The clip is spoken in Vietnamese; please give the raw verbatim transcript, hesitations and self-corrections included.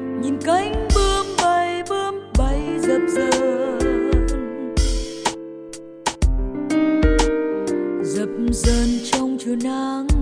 nhìn cánh bướm bay bướm bay dập dờn dập dờn trong chiều nắng